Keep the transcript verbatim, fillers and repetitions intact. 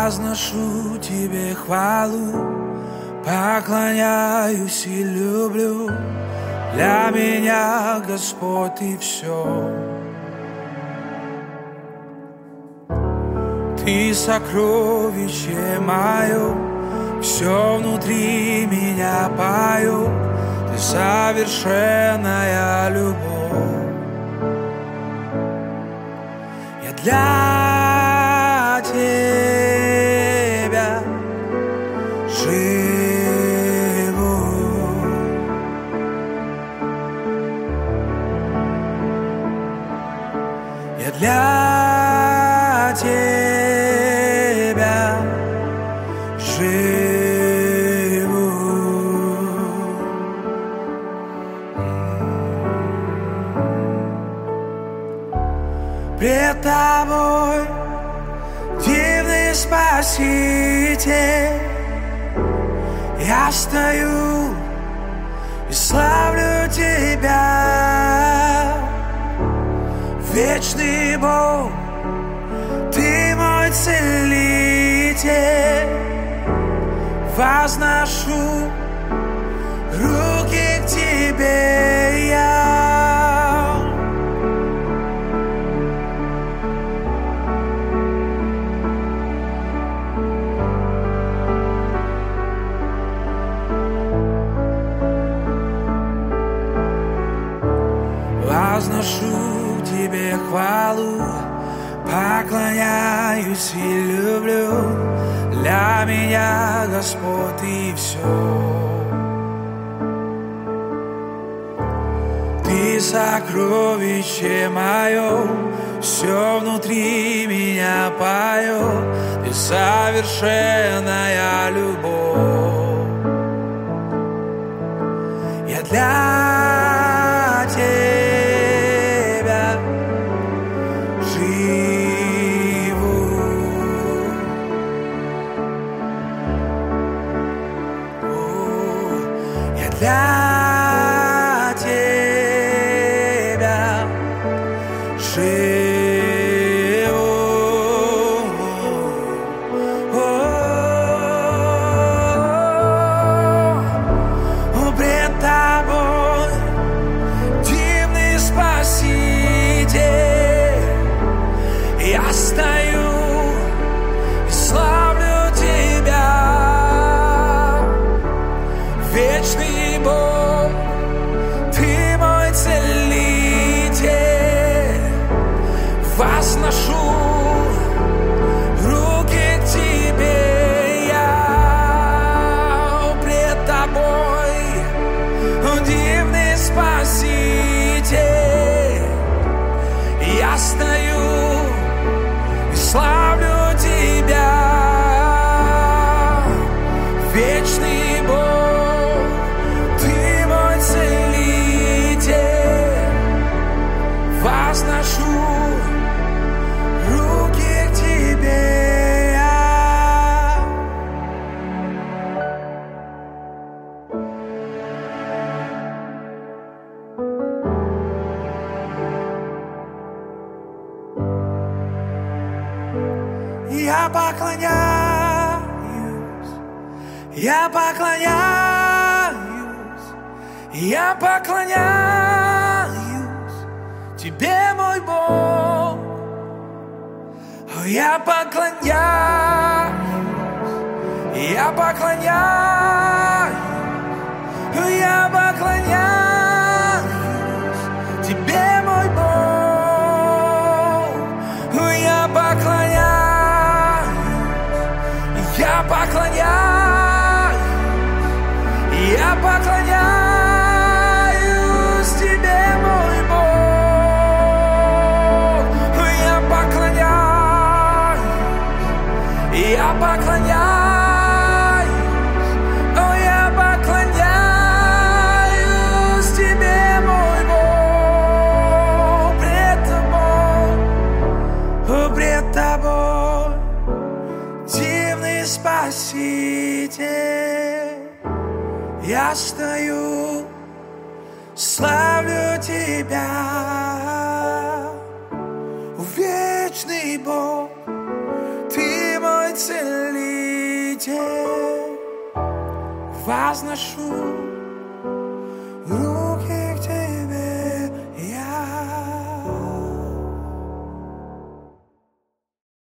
Возношу тебе хвалу, поклоняюсь и люблю. Для меня, Господь, Ты все. Ты сокровище мое, все внутри меня поет. Ты совершенная любовь. Я для Тебя живу. Я для Тебя живу. Пред Тобой, дивный Спаситель, я стою и славлю Тебя. Вечный Бог, Ты мой целитель. Возношу руки к Тебе я. Возношу Тебе хвалу, поклоняюсь и люблю. Для меня, Господь, Ты все. Ты сокровище мое, все внутри меня поет. Ты совершенная любовь. Я для Тебя живу. О, я для Тебя живу. О, о, пред Тобой, дивный Спаситель, я стою и славлю Тебя. Вечный Бог, Ты мой целитель. Возношу руки к Тебе я. Пред Тобой, дивный Спаситель, я стою и славлю Тебя. Вечный Бог, Ты мой целитель. Возношу руки к Тебе я. Я поклоняюсь, я поклоняюсь, я поклоняюсь Тебе, мой Бог. Я поклоняюсь, я поклоняюсь, я поклоняюсь Тебе, мой Бог. Я поклоняюсь, я поклоняюсь, я поклоняюсь Тебе, мой Бог. Я поклоняюсь, я поклоняюсь, о, я поклоняюсь Тебе, мой Бог. Пред Тобой, о, пред Тобой, дивный Спаситель, я стою, славлю Тебя. Вечный Бог, Ты мой целитель. свете возношу руки.